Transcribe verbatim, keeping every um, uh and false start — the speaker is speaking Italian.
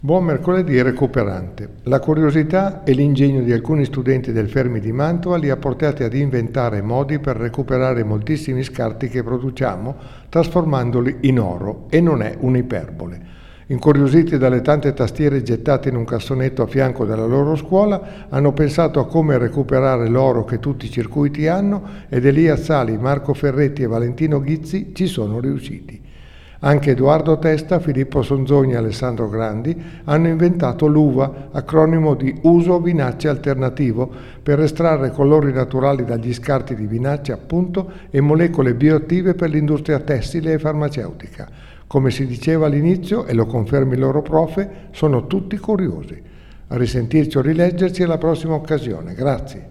Buon mercoledì recuperante. La curiosità e l'ingegno di alcuni studenti del Fermi di Mantova li ha portati ad inventare modi per recuperare moltissimi scarti che produciamo, trasformandoli in oro, e non è un'iperbole. Incuriositi dalle tante tastiere gettate in un cassonetto a fianco della loro scuola, hanno pensato a come recuperare l'oro che tutti i circuiti hanno ed Elia Sali, Marco Ferretti e Valentino Ghizzi ci sono riusciti. Anche Edoardo Testa, Filippo Sonzogni e Alessandro Grandi hanno inventato l'U V A, acronimo di uso vinacce alternativo, per estrarre colori naturali dagli scarti di vinacce appunto e molecole bioattive per l'industria tessile e farmaceutica. Come si diceva all'inizio, e lo confermi il loro profe, sono tutti curiosi. A risentirci o rileggerci alla prossima occasione. Grazie.